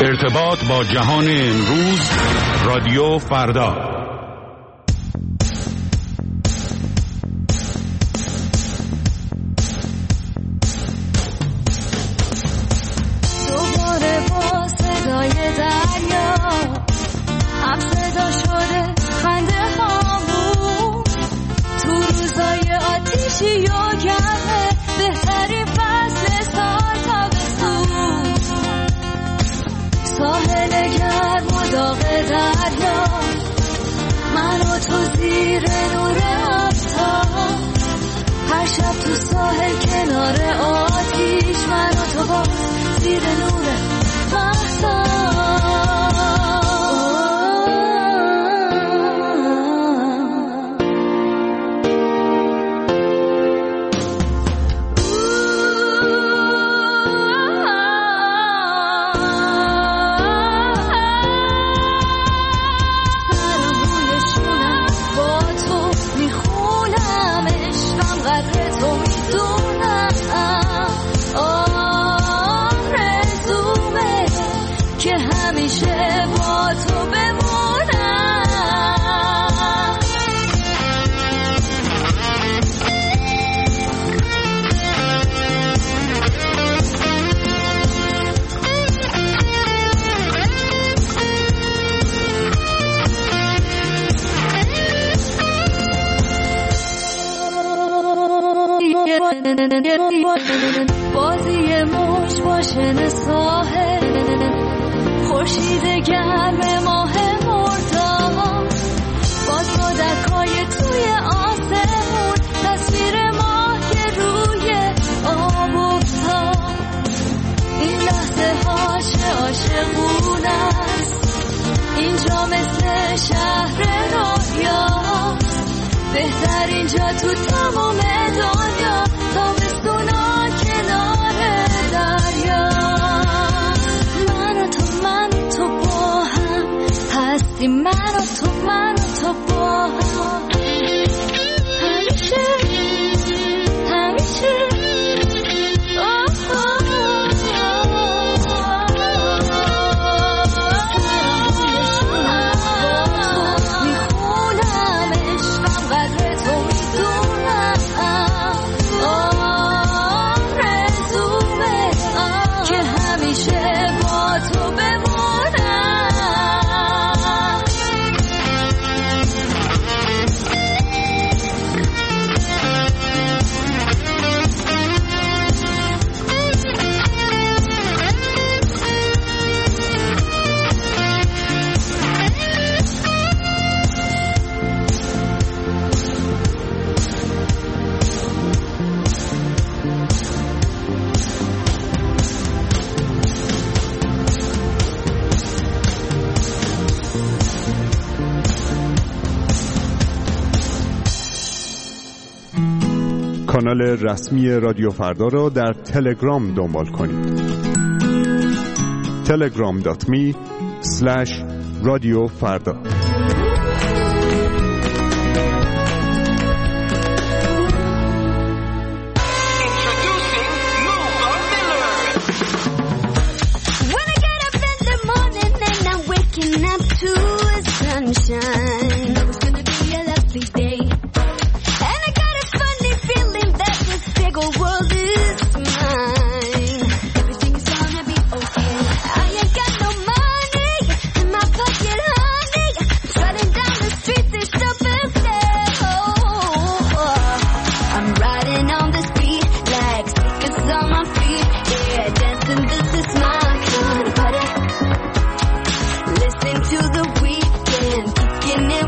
ارتباط با جهان امروز، رادیو فردا. دوباره با صدای دریا هم صدا شده خنده هامون، تو روزای آتیشی و گرمه بهترین فصل سال تابستون، ساحل گرم و داغ دریا، من و تو زیر نور آفتاب، هر شب تو ساحل کنار آتیش، من و تو با زیر نور مهتاب. بازی موج باشن ساحل، خورشید گرم ماه مرداد، با صدکای توی آسمون، تصویر ماه که روی آب افتاد، این لحظه هاش عاشقونه است، اینجا مثل شهر رویاست، بهترین جا تو تمام دنیا، تابستونا کنار دریا، من و تو با هم هستیم، من و تو با هم همیشه همیشه. کانال رسمی رادیو فردا را در تلگرام دنبال کنید. telegram.me/رادیو فردا. Listen to the weekend, kicking it.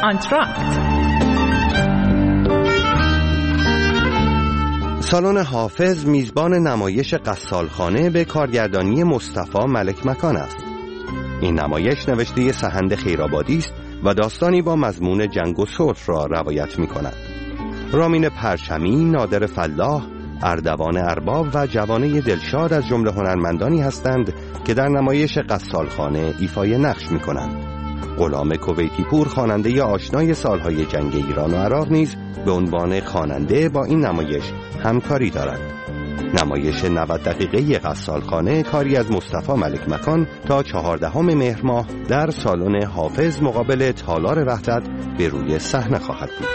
انتراکت. سالن حافظ میزبان نمایش قصالخانه به کارگردانی مصطفی ملک مکان است. این نمایش نوشته سحند خیرآبادی است و داستانی با مضمون جنگ و صلح را روایت می‌کند. رامین پرچمی، نادر فلاح، اردوان ارباب و جوانه دلشاد از جمله هنرمندانی هستند که در نمایش قصالخانه ایفای نقش می‌کنند. غلام کویتی پور، خواننده آشنای سالهای جنگ ایران و عراق، نیز به عنوان خواننده با این نمایش همکاری دارد. نمایش 90 دقیقه قصالخانه کاری از مصطفی ملک مکان تا 14 مهر ماه در سالن حافظ مقابل تالار وحدت به روی صحنه خواهد بود.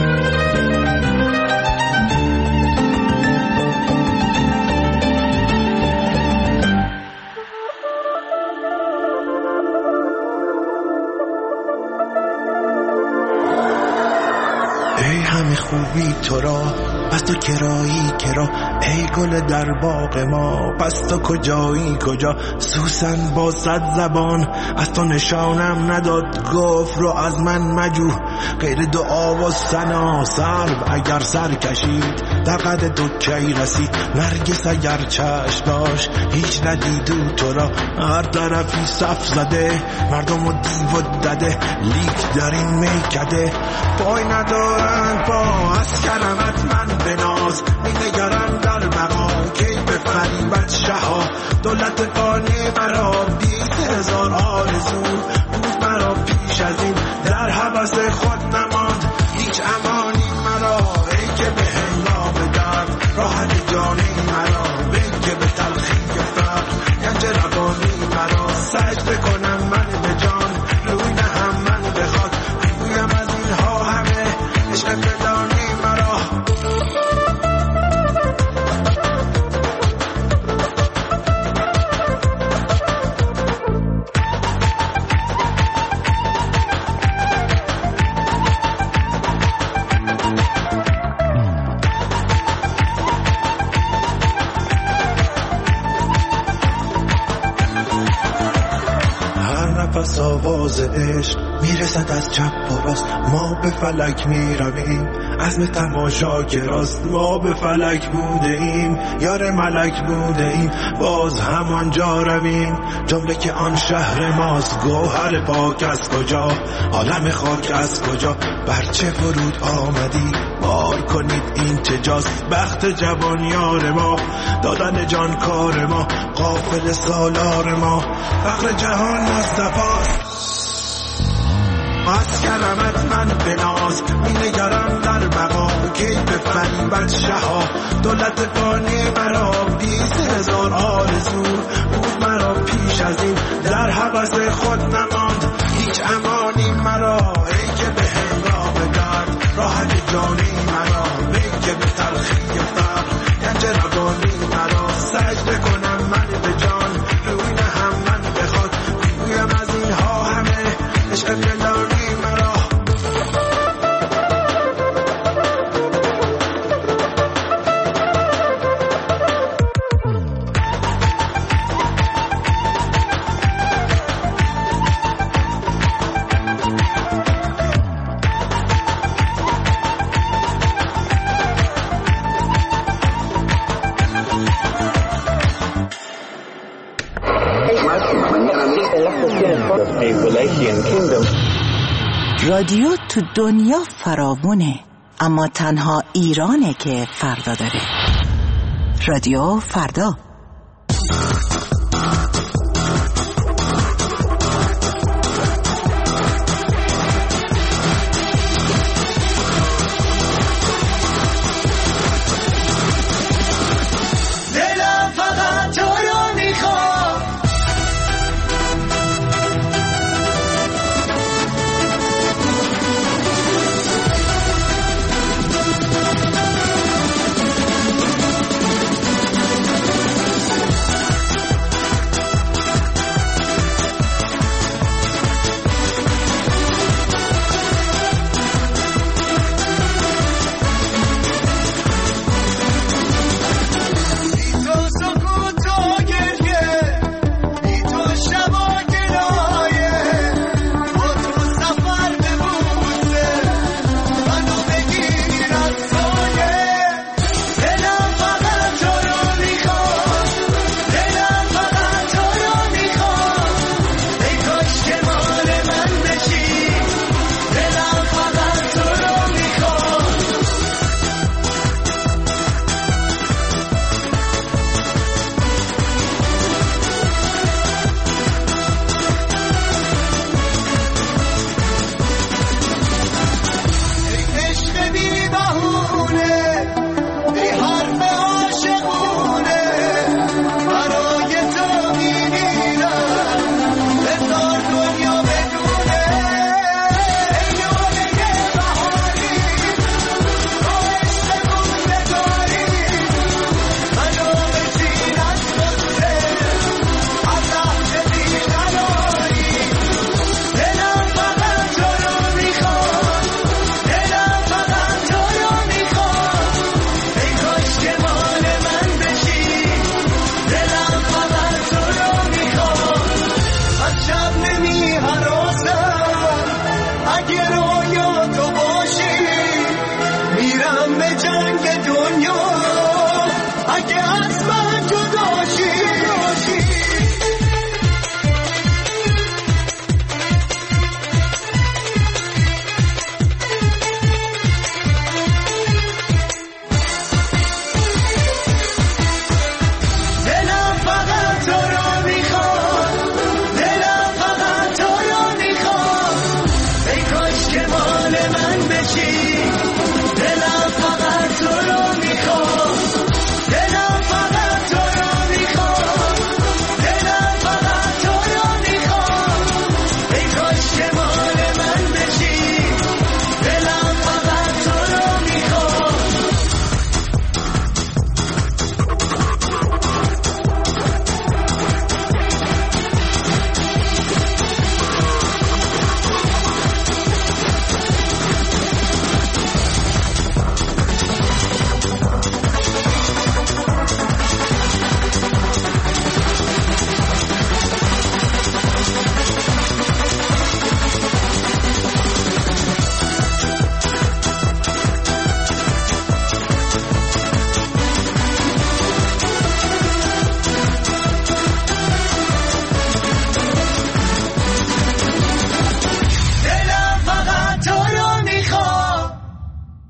ای همه خوبی تو را پس تو کرایی کرا، ای گل در باغ ما پس تو کجایی کجا. سوسن با 100 زبان از تو نشانم نداد، گفت رو از من مجو غیر دعا و ثنا. سرو اگر سر کشید در قد تو کی رسید، نرگس اگر چشم داشت هیچ ندیدو تو را. هر طرفی صف زده مردم و دیو و دده، لیک در این میکده پای ندارن پا. از کرمت من بناز می نگرم در بقا، کی بفریبد شها دولت فانی مرا. 20,000 آرزو بود مرا پیش از این، در حبس خود نماند هیچ امانی مرا. ای که به هنگام درد راحت جانی مرا، ای که به تلخی فقر گنج روانی مرا. سجده کنم من به جان روی نهم من بخواد، بگویم از اینها همه عشق فدانی مرا. پس آواز عشق میرسد از چپ و راست، ما به فلک میرویم عزم تماشا که راست. ما به فلک بوده ایم یار ملک بوده ایم، باز همانجا رویم جمله که آن شهر ماست. گوهر پاک از کجا عالم خاک از کجا، برچه فرود آمدی بار کنید این چجاست. بخت جوان یار ما دادن جان کار ما، قافل سالار ما فقر جهان مصطفاست. از کرمت من بناز می نگرم در بقا، کی بفریبد شها دولت فانی مرا. 20,000 آرزو بود مرا پیش از این، در حبس خود نماند هیچ امانی مرا. ای که به هنگام درد راحت جانی مرا، ای که به تلخی فقر گنج روانی مرا. سجده کنم من به جان روی نهم من بخواد، بگویم از اینها همه عشق فدانی مرا. رادیو تو دنیا فراوونه، اما تنها ایرانه که فردا داره. رادیو فردا.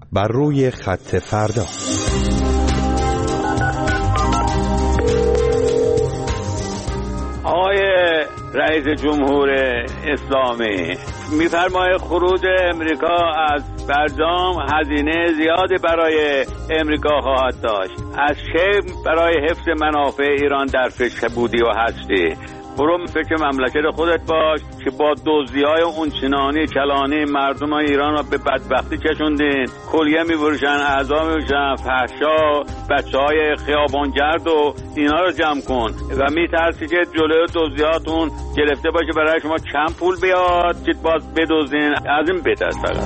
بر روی خط فردا. آقای رئیس جمهور اسلامی، می‌فرماید خروج امریکا از برجام هزینه زیادی برای امریکا خواهد داشت. از چه برای حفظ منافع ایران در فکر بودی و هستی؟ برو فکر مملکت خودت باش که با دزدی‌های اونچنانی کلانی مردم ایران را به بدبختی کشوندین. کلیه می‌فروشن، اعضا می‌فروشن، فحشا، بچه‌های خیابانگرد و اینا رو جمع کن و می‌ترسی که جلوی دزدیاتون گرفته باشه برای شما کم پول بیاد که باز بدزدین. از این بهتر فقط.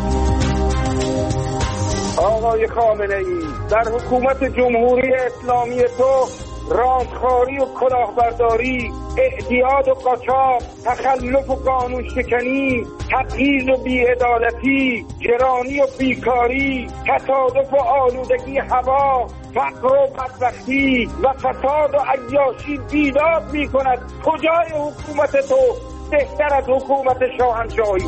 آقای خامنه‌ای، در حکومت جمهوری اسلامی تو رانتخاری و کلاهبرداری، اعتیاد و قاچاق، تخلف و قانون شکنی، تبعیض و بی‌عدالتی، گرانی و بیکاری، تصادف و آلودگی هوا، فقر و بدبختی و فساد و عیاشی بیداد می‌کند. کجای حکومت تو بهتر از حکومت شاهنشاهی؟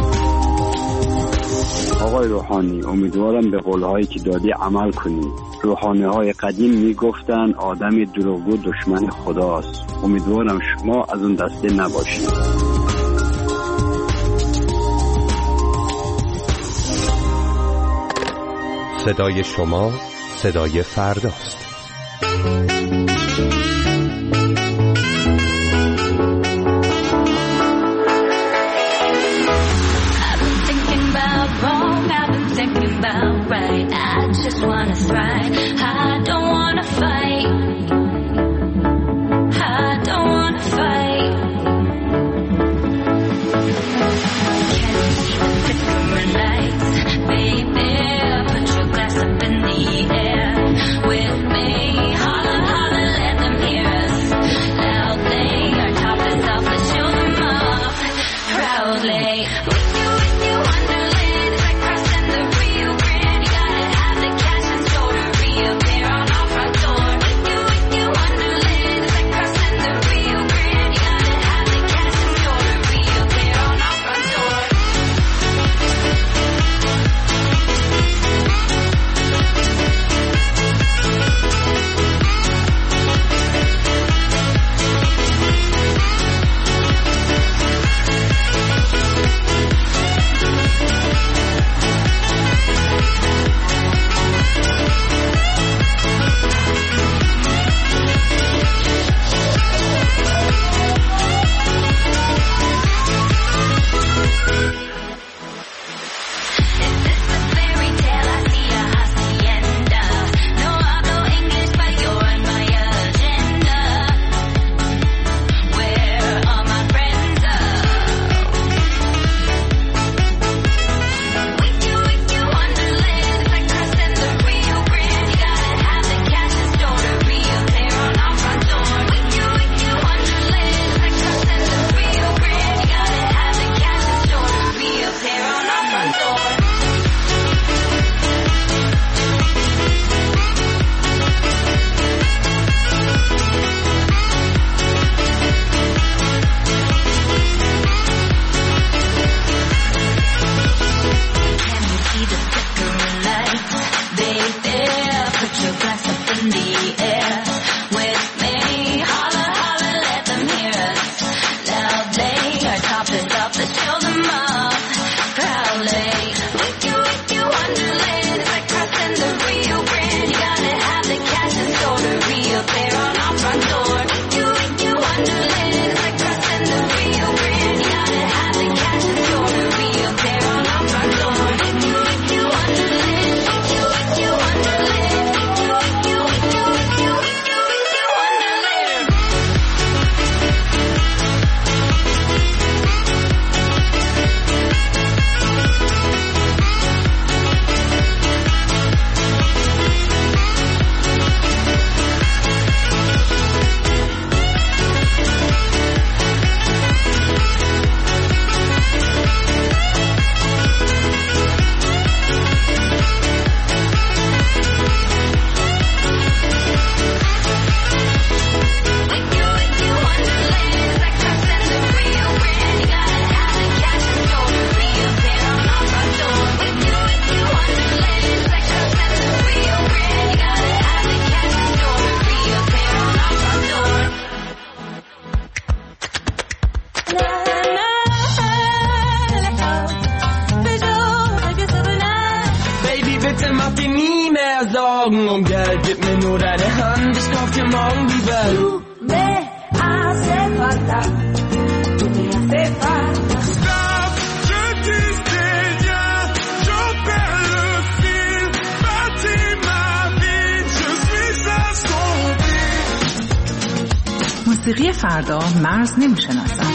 آقای روحانی، امیدوارم به قول‌هایی که دادی عمل کنی. روحانی‌های قدیم میگفتن آدم دروغگو دشمن خداست. امیدوارم شما از اون دسته نباشید. صدای شما صدای فرداست. I just wanna thrive. I don't wanna fight. I don't wanna fight. Can't you see the flickering lights, baby? Put your glass up in the air with me. Holler, holler, let them hear us loudly. Our top is off, let's show them off proudly. With you, Wonderland, it's like crossing the Rio Grande. You gotta have the cash and store to reappear on our front door. With you, Wonderland, it's like crossing the Rio Grande. You gotta have the cash and store to reappear on our front door. schlaf ich nie mehr Sorgen um Geld, gib mir nur deine Hand, ich kauf dir morgen die Welt. Du me hace falta, du me hace falta. Stop, je disais, je perds le fil, bâtis ma vie, je suis assombri. موسیقی فردا مرز نمیشناسد.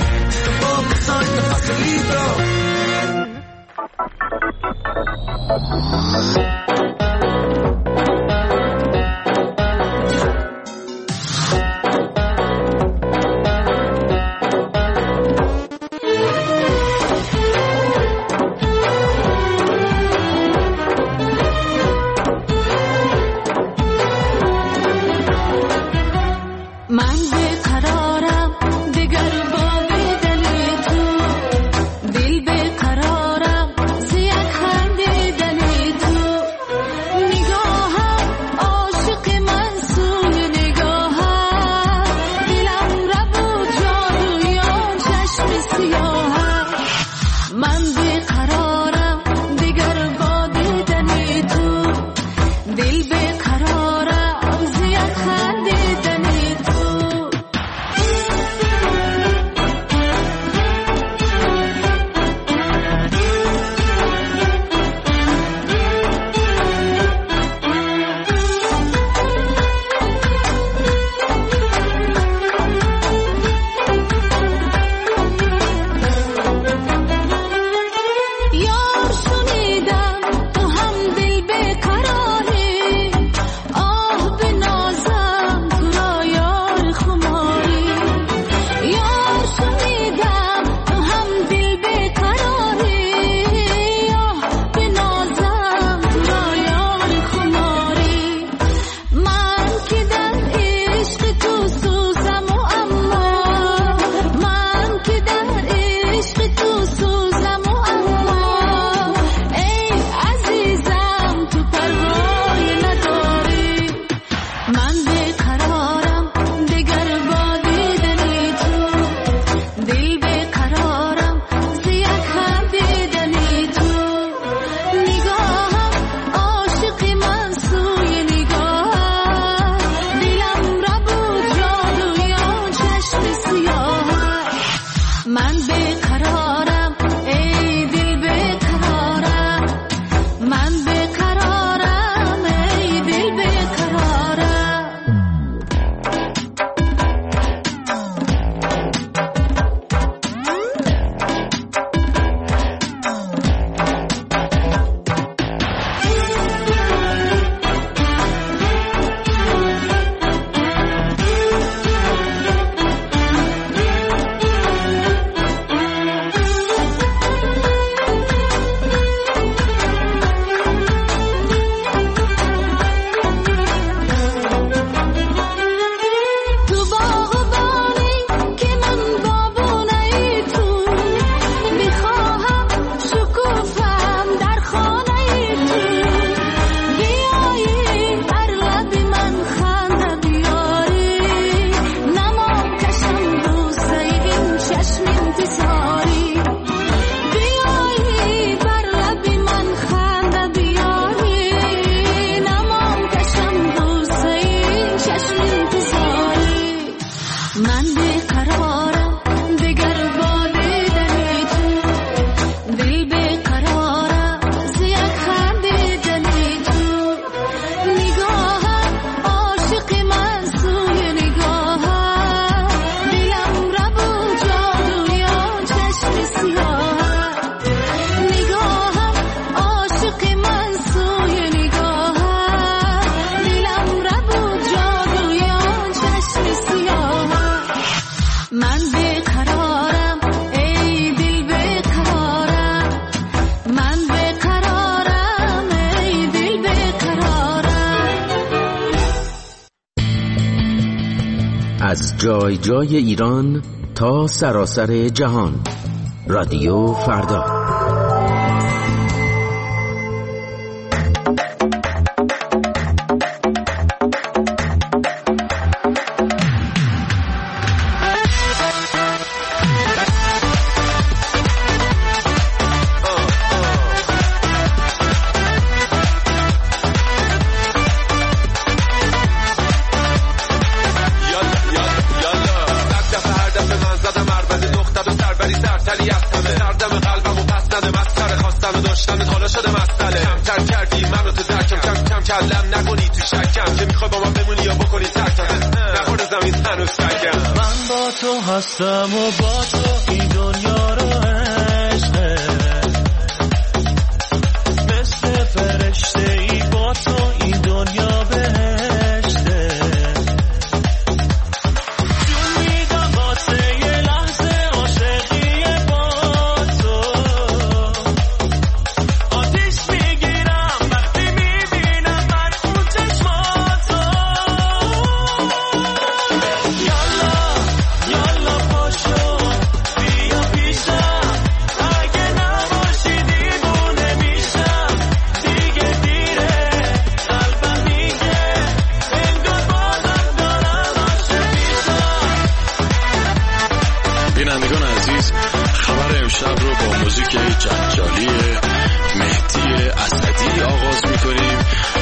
از جای جای ایران تا سراسر جهان، رادیو فردا. محکم که میخوای با من بمونی یا بکنی ترکم نخورد زمین هنوز ترکم من با تو هستم و با تو این دنیا رو عشقه مثل فرشته ای با تو این دنیا بهشته جون میدم واسه یه لحظه عاشقی با تو آتیش میگیرم وقتی میبینم من اون چشماتو یالا پاشو بیا پیشم اگه نباشی دیوونه میشم دیگه دیره قلبم میگه انگار بازم دارم عاشق میشم. بینندگان عزیز خبر امشب رو با موزیک جنجالی مهدی اسدی آغاز میکنیم.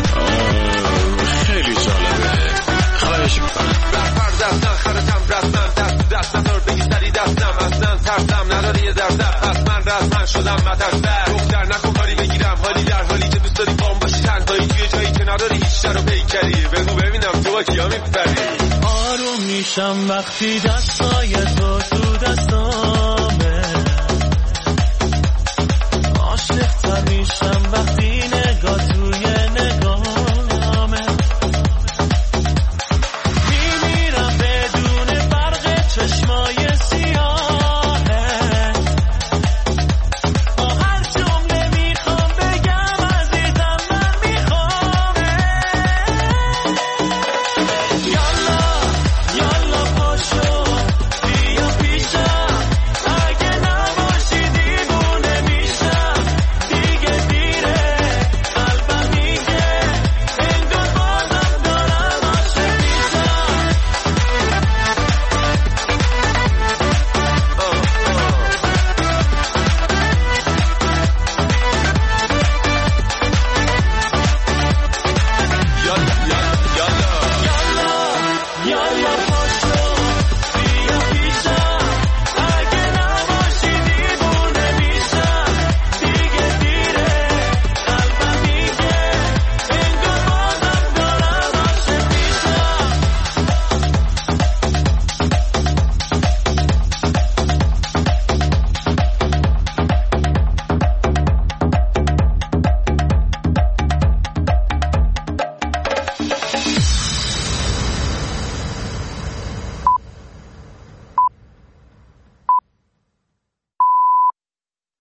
خیلی جالبه. خواهش میکنم برپر دستن خرتم رسمن دست نظر بگی سری دستم اصلا ترسم نداری یه درد پس من رسمن شدم مترسر دختر نکن کاری بگیرم حالی در حالی که دوست داری بام باشی تنهایی توی جایی که نداری هیچ در رو پیکری بگو ببینم تو با کیا میپری آروم میشم وقتی دستای تو